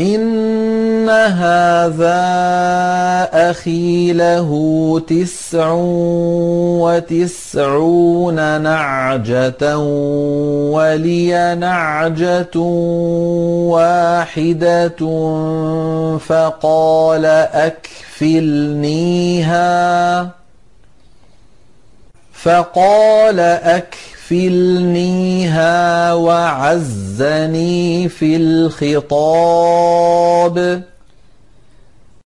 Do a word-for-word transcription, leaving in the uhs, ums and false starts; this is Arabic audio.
إن هذا أخي له تسع وتسعون نعجة ولي نعجة واحدة فقال أكفلنيها فقال أكفلنيها وعزني في الخطاب